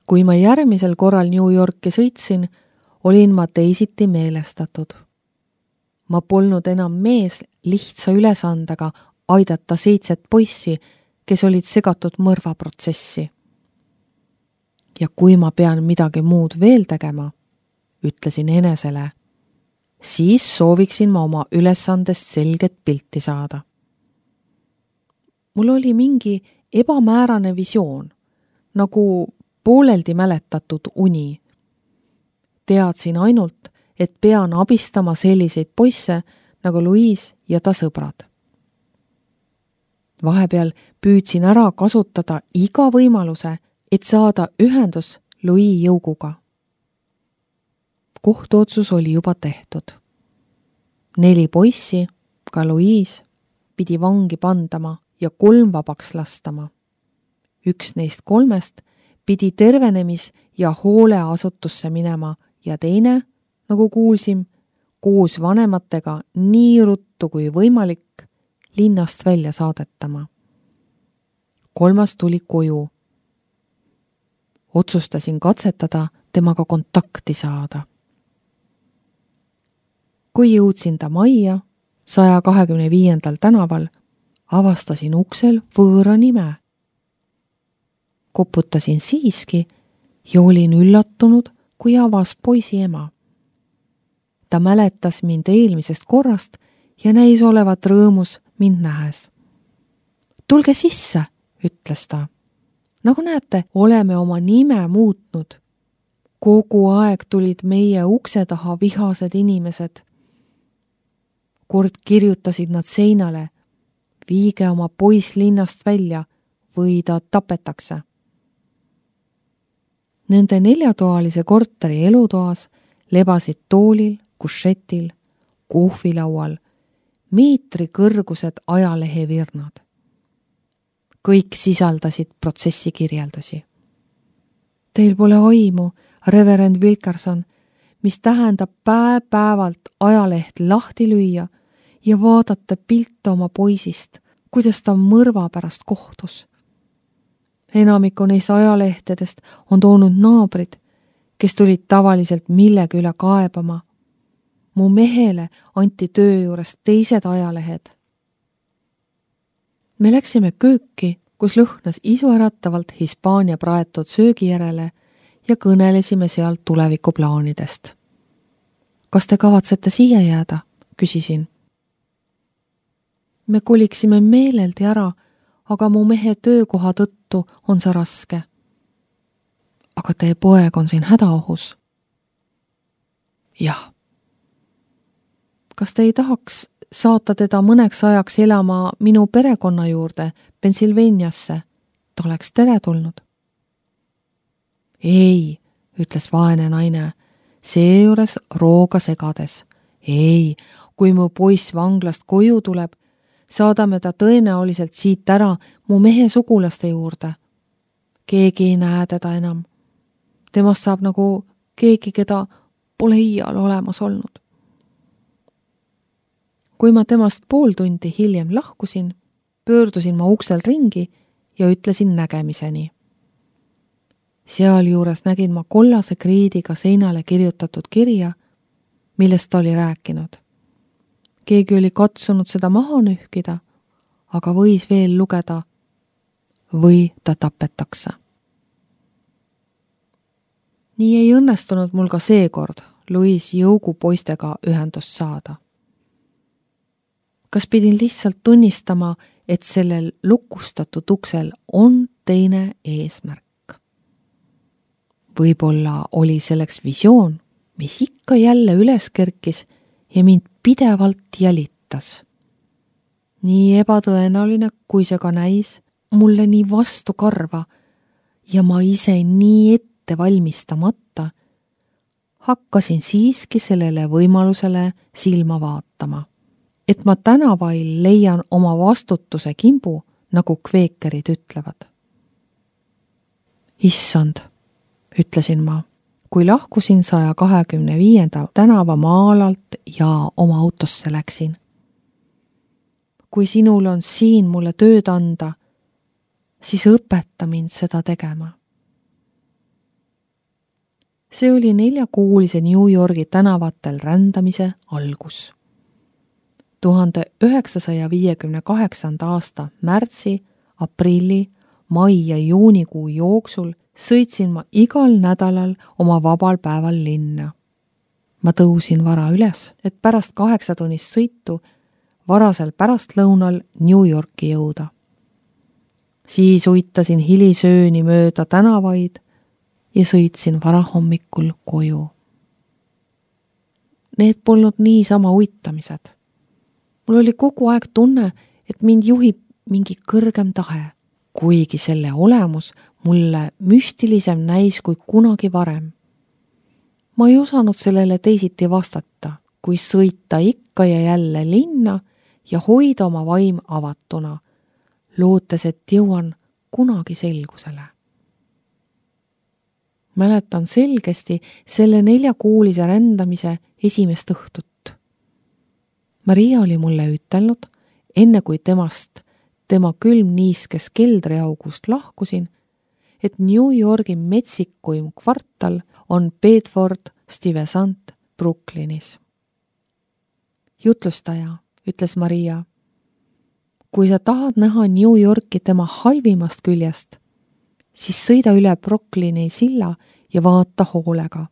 Kui ma järgmisel korral New Yorki sõitsin, olin ma teisiti meelestatud. Ma polnud enam mees lihtsa ülesandega aidata 7 poissi, kes olid segatud mõrvaprotsessi. Ja kui ma pean midagi muud veel tegema, ütlesin enesele, siis sooviksin ma oma ülesandest selget pilti saada. Mul oli mingi ebamäärane visioon, nagu pooleldi mäletatud uni. Teadsin ainult, et pean abistama selliseid poisse nagu Louise ja ta sõbrad. Vahepeal püüdsin ära kasutada iga võimaluse, et saada ühendus Louis jõuguga. Kohtuotsus oli juba tehtud. 4 poissi, ka Louise, pidi vangi pandama ja 3 vabaks lastama. Üks neist 3 pidi tervenemis- ja hooleasutusse minema ja teine, nagu kuulsim, koos vanematega nii ruttu kui võimalik linnast välja saadetama. 3 tuli koju. Otsustasin katsetada temaga kontakti saada. Kui jõudsin ta majja 125. tänaval, avastasin uksel võõra nime. Koputasin siiski ja olin üllatunud, kui avas poisi ema. Ta mäletas mind eelmisest korrast ja näis olevat rõõmus mind nähes. Tulge sisse, ütles ta. Nagu näete, oleme oma nime muutnud. Kogu aeg tulid meie ukse taha vihased inimesed. Kord kirjutasid nad seinale, viige oma poiss linnast välja või ta tapetakse. Nende 4-toalise korteri elutoas lebasid toolil, kušetil, kohvilaual meetri kõrgused ajalehevirnad. Kõik sisaldasid protsessi kirjeldusi. Teil pole aimu, reverend Wilkerson, mis tähendab päevalt ajaleht lahti lüüa ja vaadata pilte oma poisist, kuidas ta mõrva pärast kohtus. Enamiku neist ajalehtedest on toonud naabrid, kes tulid tavaliselt millegi üle kaebama. Mu mehele anti töö juures teised ajalehed. Me läksime kööki, kus lõhnas isuäratavalt Hispaania praetud söögi järele ja kõnelesime seal tulevikuplaanidest. Kas te kavatsete siia jääda? Küsisin. Me koliksime meeleldi ära, aga mu mehe töökoha tõttu on see raske. Aga teie poeg on siin hädaohus. Jah. Kas te ei tahaks saata teda mõneks ajaks elama minu perekonna juurde Pennsylvaniasse? Ta oleks teretulnud. Ei, ütles vaene naine, seejuures rooga segades. Ei, kui mu poiss vanglast koju tuleb, saadame ta tõenäoliselt siit ära mu mehe sugulaste juurde. Keegi ei näe teda enam. Temast saab nagu keegi, keda pole iial olemas olnud. Kui ma temast pool tundi hiljem lahkusin, pöördusin ma uksel ringi ja ütlesin nägemiseni. Sealjuures nägin ma kollase kriidiga seinale kirjutatud kirja, millest ta oli rääkinud. Keegi oli katsunud seda maha nühkida, aga võis veel lugeda või ta tapetakse. Nii ei õnnestunud mul ka seekord Louise jõugu poistega ühendust saada. Kas pidin lihtsalt tunnistama, et sellel lukustatud uksel on teine eesmärk? Võib-olla oli selleks visioon, mis ikka jälle üles kerkis ja mind pidevalt jälitas. Nii ebatõenäoline, kui see ka näis, mulle nii vastu karva ja ma ise nii ette valmistamata, hakkasin siiski sellele võimalusele silma vaatama. Et ma tänavail leian oma vastutuse kimbu, nagu kveekerid ütlevad. Issand, ütlesin ma, kui lahkusin 125. tänava maa-alalt ja oma autosse läksin. Kui sinul on siin mulle tööd anda, siis õpeta mind seda tegema. See oli 4-kuulise New Yorgi tänavatel rändamise algus. 1958. aasta märtsi, aprilli, mai ja juunikuu jooksul sõitsin ma igal nädalal oma vabal päeval linna. Ma tõusin vara üles, et pärast 8-tunnist sõitu varasel pärastlõunal New Yorki jõuda. Siis uitasin hilisööni mööda tänavaid ja sõitsin varahommikul koju. Need polnud niisama uitamised. Mul oli kogu aeg tunne, et mind juhib mingi kõrgem tahe, kuigi selle olemus mulle müstilisem näis kui kunagi varem. Ma ei osanud sellele teisiti vastata, kui sõita ikka ja jälle linna ja hoida oma vaim avatuna, lootes, et jõuan kunagi selgusele. Mäletan selgesti selle 4-kuulise rändamise esimest õhtut. Maria oli mulle ütelnud, enne kui tema külmniiskes keldriaugust lahkusin, et New Yorgi metsikuim kvartal on Bedford-Stuyvesant Brooklynis. Jutlustaja, ütles Maria, kui sa tahad näha New Yorki tema halvimast küljest, siis sõida üle Brooklyni silla ja vaata hoolega.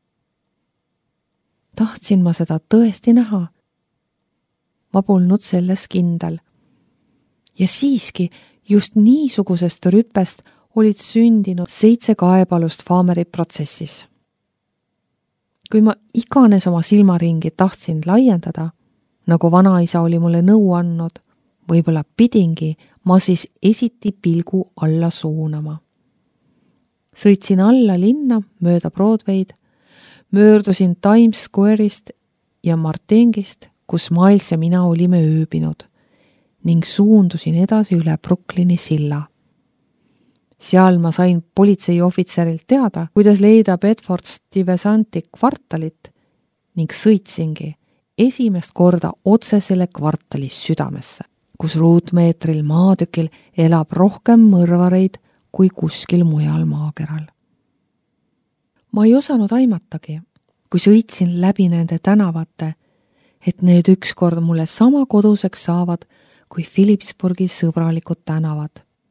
Tahtsin ma seda tõesti näha. Ma polnud selles kindel. Ja siiski just niisugusest rüpest olid sündinud 7 kaebalust Farmeri protsessis. Kui ma iganes oma silmaringi tahtsin laiendada, nagu vanaisa oli mulle nõu andnud, võib-olla pidingi ma siis esiti pilgu alla suunama. Sõitsin alla linna mööda Broadway'd, möördusin Times Square'ist ja Martingist, kus Miles ja mina olime ööbinud, ning suundusin edasi üle Brooklyni silla. Seal ma sain politseiohvitserilt teada, kuidas leida Bedford-Stuyvesanti kvartalit ning sõitsingi esimest korda otse selle kvartali südamesse, kus ruutmeetril maatükil elab rohkem mõrvareid kui kuskil mujal maakeral. Ma ei osanud aimatagi, kui sõitsin läbi nende tänavate, et need ükskord mulle sama koduseks saavad kui Phillipsburgi sõbralikud tänavad.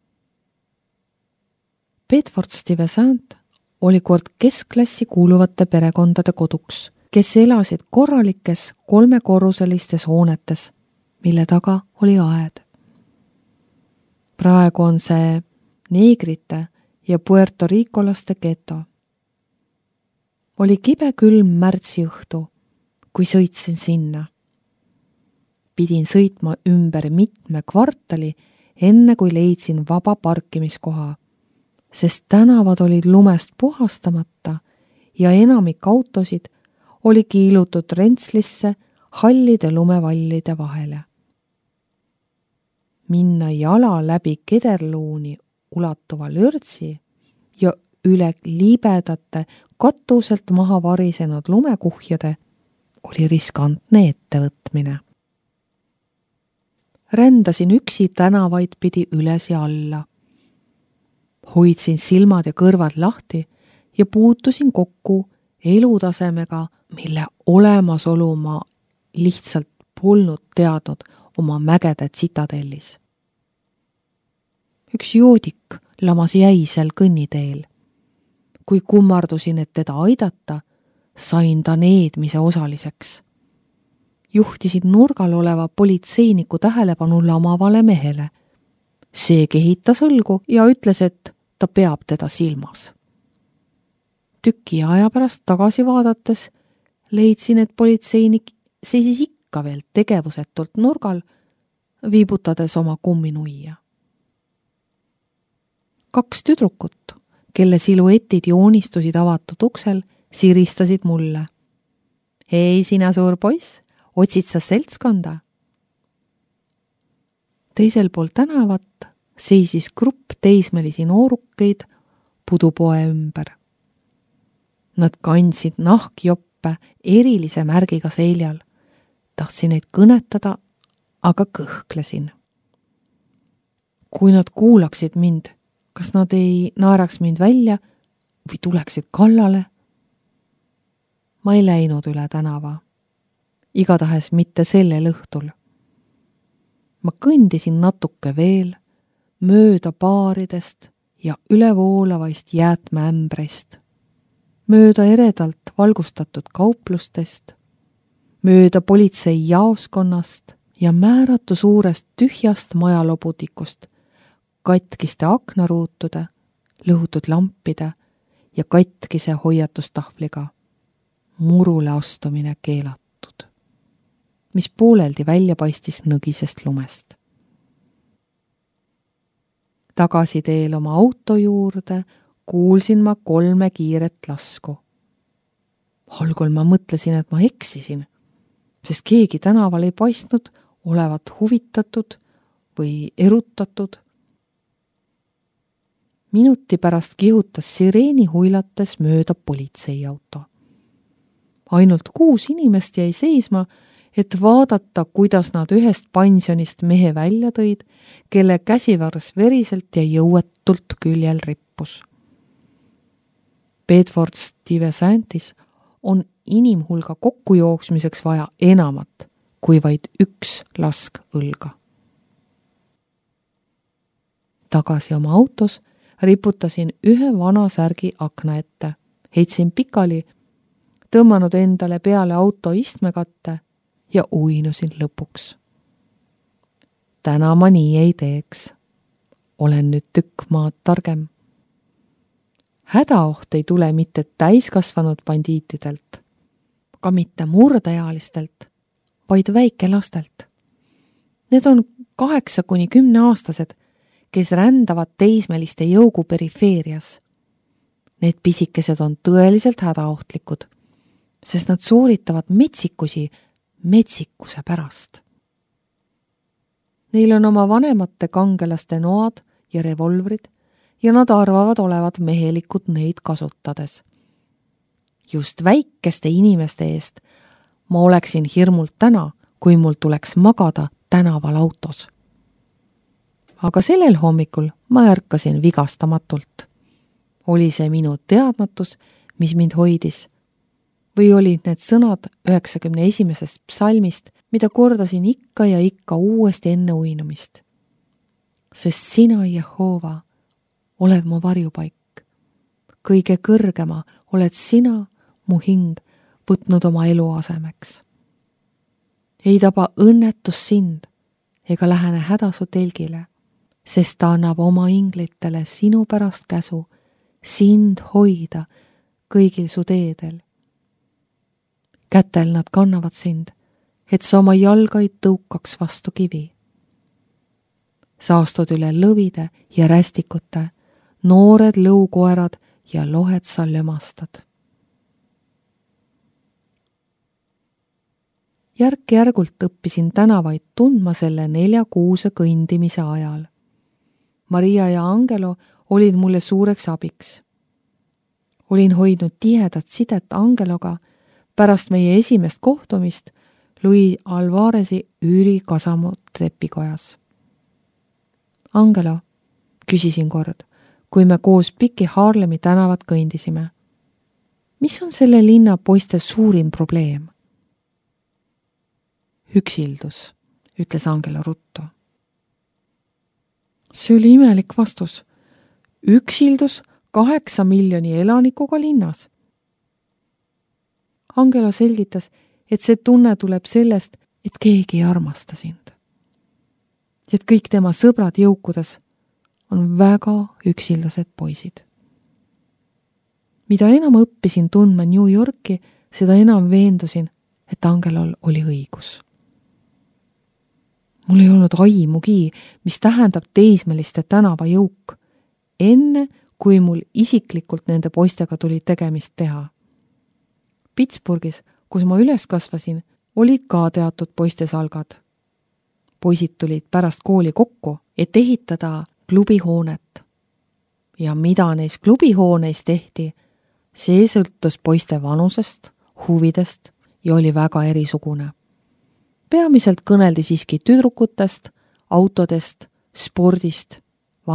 Bedford-Stuyvesant oli kord keskklassi kuuluvate perekondade koduks, kes elasid korralikes 3-korruselistes hoonetes, mille taga oli aed. Praegu on see neegrite ja puertoriikolaste geto. Oli kibe külm märtsi õhtu, kui sõitsin sinna. Pidin sõitma ümber mitme kvartali, enne kui leidsin vaba parkimiskoha, sest tänavad olid lumest puhastamata ja enamik autosid oli kiilutud rentslisse hallide lumevallide vahele. Minna jala läbi kederluuni ulatuva lörtsi ja üle libedate katuselt maha varisenud lumekuhjade oli riskantne ettevõtmine. Rändasin üksi tänavaid pidi üles ja alla. Hoidsin silmad ja kõrvad lahti ja puutusin kokku elutasemega, mille olemasolu ma lihtsalt polnud teadnud oma mägede tsitadellis. Üks joodik lamas jäisel kõnniteel. Kui kummardusin, et teda aidata, sain ta needmise osaliseks. Juhtisid nurgal oleva politseiniku tähelepanu lamavale mehele. See kehitas õlgu ja ütles, et ta peab teda silmas. Tüki aja pärast tagasi vaadates leidsin, et politseinik seisis ikka veel tegevusetult nurgal, viibutades oma kumminuia. 2 tüdrukut, kelle siluetid joonistusid avatud uksel, siristasid mulle. Hei, sina suur poiss, otsid sa seltskonda? Teisel pool tänavat seisis grupp teismelisi noorukeid pudupoe ümber. Nad kandsid nahkjoppe erilise märgiga seljal. Tahtsin neid kõnetada, aga kõhklesin. Kui nad kuulaksid mind, kas nad ei naeraks mind välja või tuleksid kallale? Ma ei läinud üle tänava. Igatahes mitte sellel õhtul. Ma kõndisin natuke veel, mööda baaridest ja ülevoolavaist jäätmeämbrist, mööda eredalt valgustatud kauplustest, mööda politsei jaoskonnast ja määratu suurest tühjast majalobutikust, katkiste aknaruutude, lõhutud lampide ja katkise hoiatustahvliga. Murule astumine keelatud, mis pooleldi välja paistis nõgisest lumest. Tagasiteel oma auto juurde kuulsin ma 3 kiiret lasku. Algul ma mõtlesin, et ma eksisin, sest keegi tänaval ei paistnud olevat huvitatud või erutatud. Minuti pärast kihutas sireeni huilates mööda politseiauto. Ainult 6 inimest jäi seisma, et vaadata, kuidas nad ühest pensionist mehe välja tõid, kelle käsivars veriselt ja jõuetult küljel rippus. Bedford Stuyvesantis on inimhulga kokkujooksmiseks vaja enamat kui vaid 1 lask õlga. Tagasi oma autos riputasin ühe vana särgi akna ette, heitsin pikali, tõmmanud endale peale auto istmekatte ja uinusin lõpuks. Täna ma nii ei teeks. Olen nüüd tükk maad targem. Hädaoht ei tule mitte täiskasvanud bandiitidelt, ka mitte murdeealistelt, vaid väikelastelt. Need on 8–10-aastased, kes rändavad teismeliste jõugu perifeerias. Need pisikesed on tõeliselt hädaohtlikud, sest nad sooritavad metsikuse pärast. Neil on oma vanemate kangelaste noad ja revolvrid ja nad arvavad olevat mehelikud neid kasutades. Just väikeste inimeste eest ma oleksin hirmult täna, kui mul tuleks magada tänaval autos. Aga sellel hommikul ma ärkasin vigastamatult. Oli see minu teadmatus, mis mind hoidis? Või olid need sõnad 91. psalmist, mida kordasin ikka ja ikka uuesti enne uinumist? Sest sina, Jehova, oled mu varjupaik. Kõige kõrgema oled sina, mu hing, võtnud oma elu asemeks. Ei taba õnnetus sind ega lähene häda su telgile, sest ta annab oma inglitele sinu pärast käsu sind hoida kõigil su teedel. Kätel nad kannavad sind, et sa oma jalgaid tõukaks vastu kivi. Sa astud üle lõvide ja rästikute, noored lõukoerad ja lohed sa lömastad. Järk-järgult õppisin tänavaid tundma selle 4-kuuse kõndimise ajal. Maria ja Angelo olid mulle suureks abiks. Olin hoidnud tihedat sidet Angeloga pärast meie esimest kohtumist Louis Alvarezi üürikasamu trepikojas. Angelo, küsisin kord, kui me koos Piki Harlemi tänavat kõndisime. Mis on selle linna poiste suurim probleem? Üksildus, ütles Angelo ruttu. See oli imelik vastus. Üksildus 8 miljoni elanikuga linnas. Angelo selgitas, et see tunne tuleb sellest, et keegi ei armasta sind. Et kõik tema sõbrad jõukudes on väga üksildased poisid. Mida enam õppisin tundma New Yorki, seda enam veendusin, et Angelol oli õigus. Mul ei olnud aimugi, mis tähendab teismeliste tänava jõuk, enne kui mul isiklikult nende poistega tuli tegemist teha. Pittsburghis, kus ma üles kasvasin, olid ka teatud poistesalgad. Poisid tulid pärast kooli kokku, et ehitada klubihoonet. Ja mida neis klubihooneis tehti, see sõltus poiste vanusest, huvidest ja oli väga erisugune. Peamiselt kõneldi siiski tüdrukutest, autodest, spordist,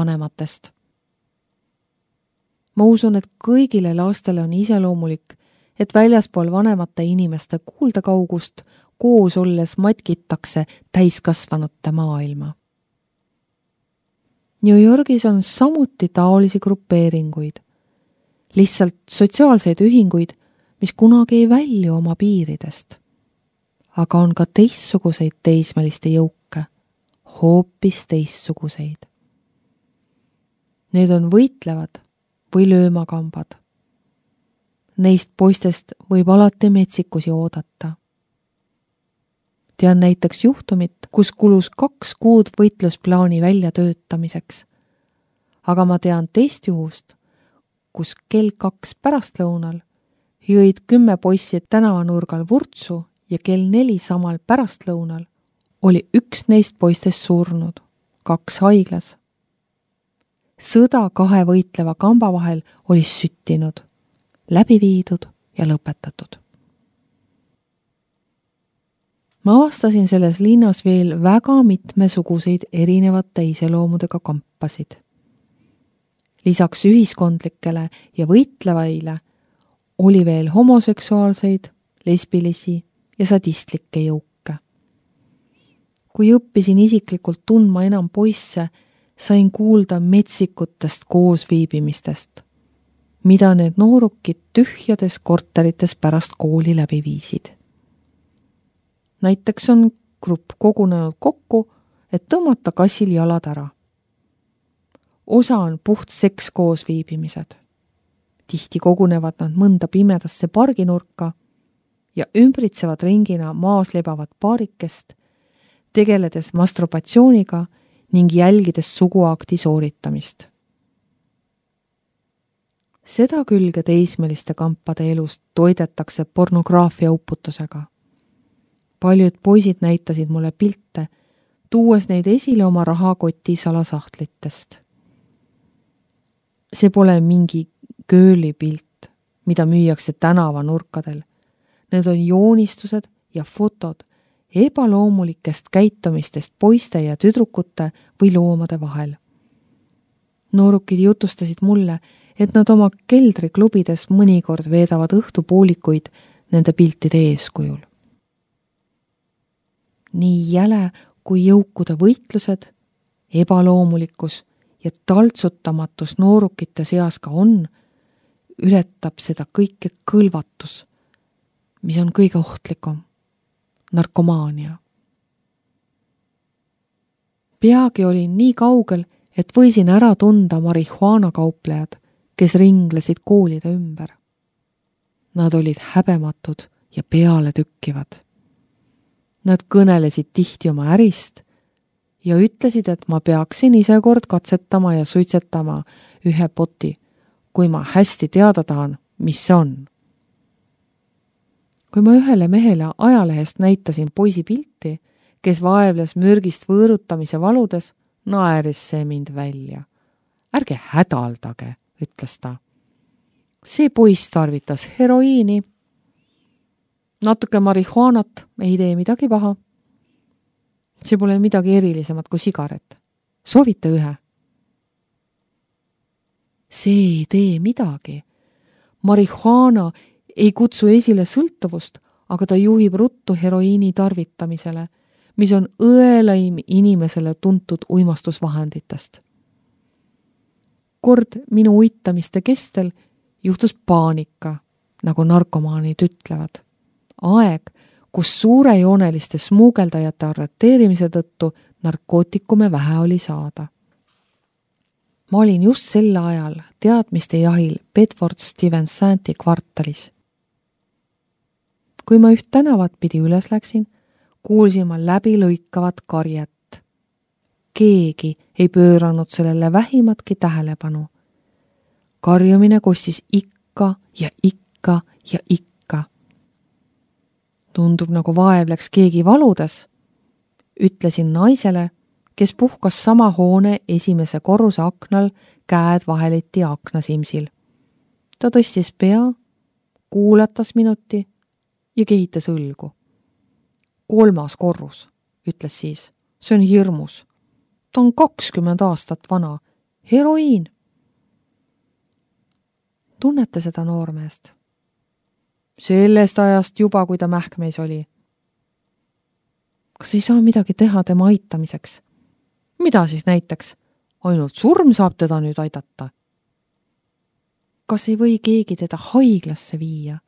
vanematest. Ma usun, et kõigile lastele on iseloomulik, et väljaspool vanemate inimeste kuuldekaugust koos olles matkitakse täiskasvanute maailma. New Yorgis on samuti taolisi grupeeringuid, lihtsalt sotsiaalseid ühinguid, mis kunagi ei välju oma piiridest. Aga on ka teistsuguseid teismeliste jõuke, hoopis teistsuguseid. Need on võitlevad või löömakambad. Neist poistest võib alati metsikusi oodata. Tean näiteks juhtumit, kus kulus 2 kuud võitlusplaani väljatöötamiseks. Aga ma tean teist juhust, kus kell 2 pärastlõunal jõid 10 poissi tänavanurgal vurtsu ja kell 4 samal pärastlõunal oli üks neist poistest surnud, 2 haiglas. Sõda 2 võitleva kamba vahel oli süttinud, läbi viidud ja lõpetatud. Ma avastasin selles linnas veel väga mitmesuguseid erinevate iseloomudega kampasid. Lisaks ühiskondlikele ja võitlevaile oli veel homoseksuaalseid, lesbilisi ja sadistlikke jõuke. Kui õppisin isiklikult tundma enam poisse, sain kuulda metsikutest koosviibimistest, mida need noorukid tühjades korterites pärast kooli läbi viisid. Näiteks on grupp kogunenud kokku, et tõmmata kassil jalad ära. Osa on puht seks koosviibimised. Tihti kogunevad nad mõnda pimedasse parginurka ja ümbritsevad ringina maas lebavat paarikest, tegeledes masturbatsiooniga ning jälgides suguakti sooritamist. Seda külge teismeliste kampade elust toidetakse pornograafia uputusega. Paljud poisid näitasid mulle pilte, tuues neid esile oma rahakoti salasahtlitest. See pole mingi kööli pilt, mida müüakse tänavanurkadel. Need on joonistused ja fotod ebaloomulikest käitumistest poiste ja tüdrukute või loomade vahel. Noorukid jutustasid mulle, et nad oma keldriklubides mõnikord veedavad õhtupoolikuid nende piltide eeskujul. Nii jäle kui jõukude võitlused, ebaloomulikkus ja taltsutamatus noorukite seas ka on, ületab seda kõike kõlvatus, mis on kõige ohtlikum, narkomaania. Peagi olin nii kaugel, et võisin ära tunda marihuaanakauplejad, kes ringlesid koolide ümber. Nad olid häbematud ja peale tükkivad. Nad kõnelesid tihti oma ärist ja ütlesid, et ma peaksin ise kord katsetama ja suitsetama ühe poti, kui ma hästi teada tahan, mis see on. Kui ma ühele mehele ajalehest näitasin poisi pilti, kes vaevles mürgist võõrutamise valudes, naeris see mind välja. Ärge hädaldage, ütles ta. See poiss tarvitas heroiini. Natuke marihuanat ei tee midagi paha. See pole midagi erilisemat kui sigaret. Soovite ühe? See ei tee midagi. Marihuana ei kutsu esile sõltuvust, aga ta juhib ruttu heroiini tarvitamisele, mis on õelaim inimesele tuntud uimastusvahenditest. Kord minu uitamiste kestel juhtus paanika, nagu narkomaanid ütlevad. Aeg, kus suurejooneliste smuugeldajate arreteerimise tõttu narkootikume vähe oli saada. Ma olin just sel ajal teadmiste jahil Bedford-Stuyvesant kvartalis. Kui ma üht tänavat pidi üles läksin, kuulsin ma läbi lõikavat karjet. Keegi ei pööranud sellele vähimatki tähelepanu. Karjumine kostis ikka ja ikka ja ikka. Tundub nagu vaevleks keegi valudes, ütlesin naisele, kes puhkas sama hoone esimese korruse aknal käed vaheliti aknasimsil. Ta tõstis pea, kuulatas minuti ja kehitas õlgu. 3. korrus, ütles siis. See on hirmus. Ta on 20 aastat vana. Heroiin. Tunnete seda noormeest? Sellest ajast juba, kui ta mähkmeis oli. Kas ei saa midagi teha tema aitamiseks? Mida siis näiteks? Ainult surm saab teda nüüd aidata. Kas ei või keegi teda haiglasse viia?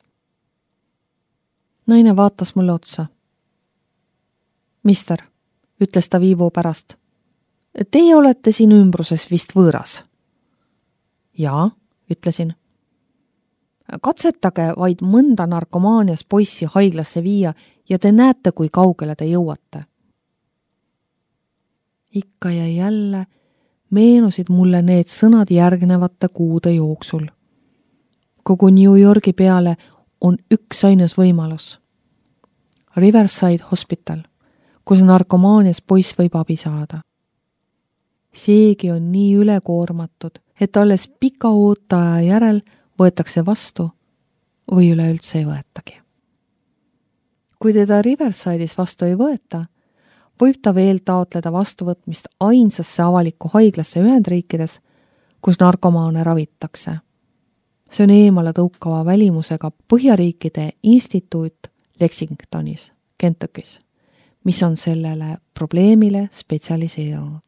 Naine vaatas mulle otsa. Mister, ütles ta viivu pärast. Teie olete siin ümbruses vist võõras. Jaa, ütlesin. Katsetage vaid mõnda narkomaanias poissi haiglasse viia ja te näete, kui kaugele te jõuate. Ikka ja jälle meenusid mulle need sõnad järgnevate kuude jooksul. Kogu New Yorgi peale on üks ainus võimalus. Riverside Hospital, kus narkomaanias poiss võib abi saada. Seegi on nii ülekoormatud, et alles pika ootaja järel võetakse vastu või üleüldse ei võetagi. Kui teda Riverside'is vastu ei võeta, võib ta veel taotleda vastuvõtmist ainsasse avalikku haiglasse Ühendriikides, kus narkomaane ravitakse. See on eemale tõukava välimusega Põhjariikide instituut Lexingtonis, Kentuckis, mis on sellele probleemile spetsialiseerunud.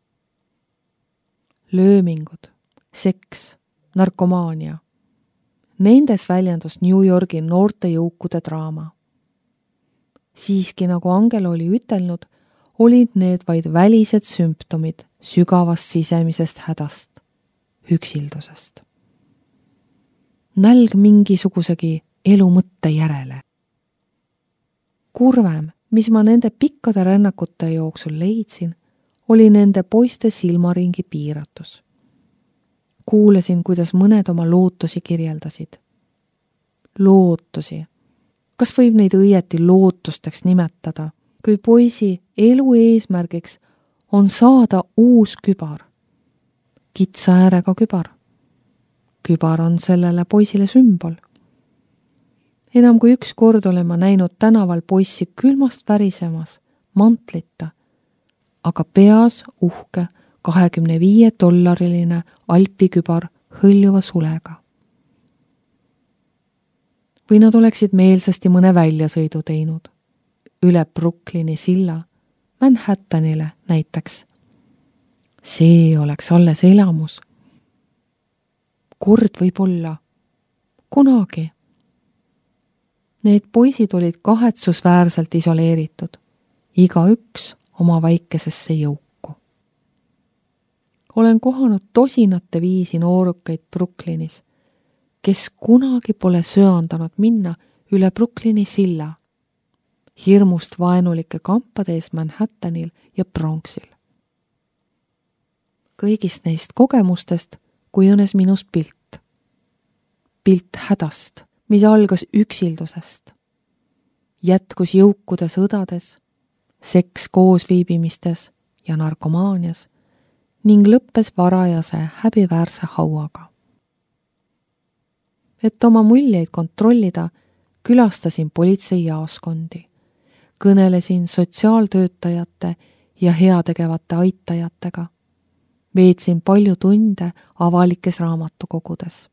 Löömingud, seks, narkomaania. Nendes väljendus New Yorgi noorte jõukude draama. Siiski, nagu Angel oli ütelnud, olid need vaid välised sümptomid sügavast sisemisest hädast, üksildusest. Nälg mingisugusegi elu mõtte järele. Kurvem, mis ma nende pikkade rännakute jooksul leidsin, oli nende poiste silmaringi piiratus. Kuulesin, kuidas mõned oma lootusi kirjeldasid. Lootusi. Kas võib neid õieti lootusteks nimetada, kui poisi elu eesmärgiks on saada uus kübar? Kitsa äärega kübar. Kübar on sellele poisile sümbol. Enam kui üks kord olen ma näinud tänaval poissi külmast värisemas, mantlita, aga peas uhke $25 alpikübar hõljuva sulega. Või nad oleksid meelsasti mõne väljasõidu teinud. Üle Brooklyni silla, Manhattanile näiteks. See oleks alles elamus. Kord võib olla. Kunagi. Need poisid olid kahetsusväärselt isoleeritud. Igaüks oma väikesesse jõuku. Olen kohanud tosinate viisi noorukaid Brooklynis, kes kunagi pole söandanud minna üle Brooklyni silla, hirmust vaenulike kampade ees Manhattanil ja Bronxil. Kõigist neist kogemustest kujunes minus pilt. Pilt hädast, mis algas üksildusest, jätkus jõukude sõdades, seks koosviibimistes ja narkomaanias ning lõppes varajase häbiväärse hauaga. Et oma muljeid kontrollida, külastasin politseijaoskondi, kõnelesin sotsiaaltöötajate ja heategevate aitajatega, veetsin palju tunde avalikes raamatukogudes.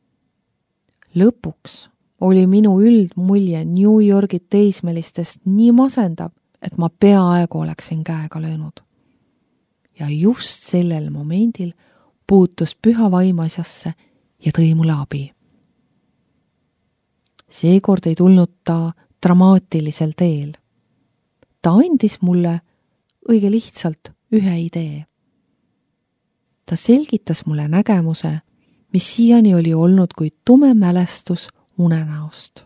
Lõpuks oli minu üldmulje New Yorgi teismelistest nii masendav, et ma peaaegu oleksin käega löönud. Ja just sellel momendil puutus püha vaim asjasse ja tõi mulle abi. Seekord ei tulnud ta dramaatilisel teel. Ta andis mulle õige lihtsalt ühe idee. Ta selgitas mulle nägemuse, mis siiani oli olnud kui tume mälestus unenäost.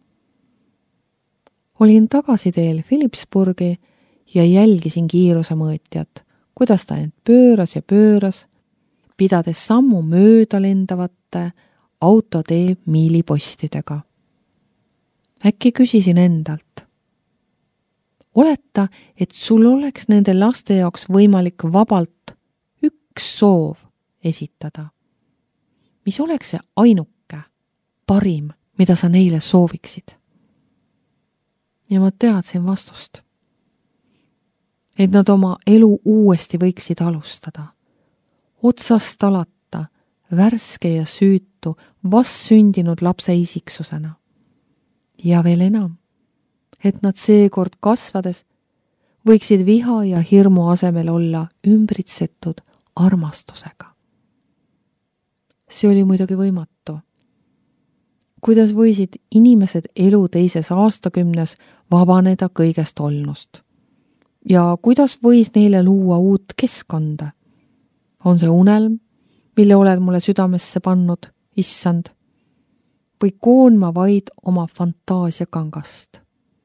Olin tagasiteel Phillipsburgi ja jälgisin kiirusemõõtjat, kuidas ta end pööras ja pööras, pidades sammu mööda lendavate autotee miilipostidega. Äkki küsisin endalt. Oleta, et sul oleks nende laste jaoks võimalik vabalt üks soov esitada. Mis oleks see ainuke, parim, mida sa neile sooviksid? Ja ma teadsin vastust. Et nad oma elu uuesti võiksid alustada. Otsast alata, värske ja süütu, vastsündinud lapse isiksusena. Ja veel enam, et nad seekord kasvades võiksid viha ja hirmu asemel olla ümbritsetud armastusega. See oli muidugi võimatu. Kuidas võisid inimesed elu teises aastakümnes vabaneda kõigest olnust? Ja kuidas võis neile luua uut keskkonda? On see unelm, mille oled mulle südamesse pannud, issand? Või koon ma vaid oma fantaasia kangast?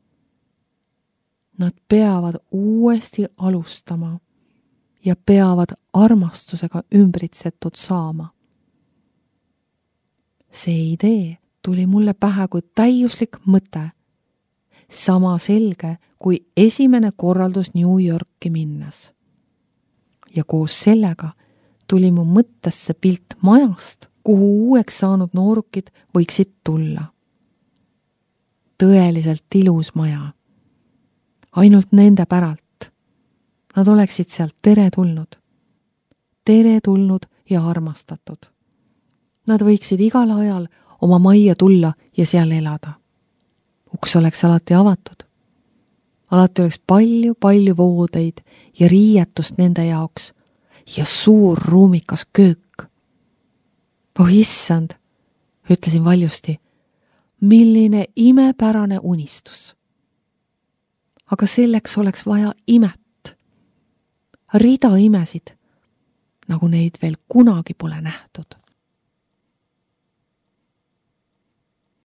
Nad peavad uuesti alustama ja peavad armastusega ümbritsetud saama. See idee tuli mulle pähe kui täiuslik mõte, sama selge kui esimene korraldus New Yorki minnes. Ja koos sellega tuli mu mõttesse pilt majast, kuhu uueks saanud noorukid võiksid tulla. Tõeliselt ilus maja. Ainult nende päralt. Nad oleksid sealt teretulnud ja armastatud. Nad võiksid igal ajal oma majja tulla ja seal elada. Uks oleks alati avatud. Alati oleks palju voodeid ja riietust nende jaoks ja suur ruumikas köök. Oh issand, ütlesin valjusti, milline imepärane unistus. Aga selleks oleks vaja imet. Rida imesid, nagu neid veel kunagi pole nähtud.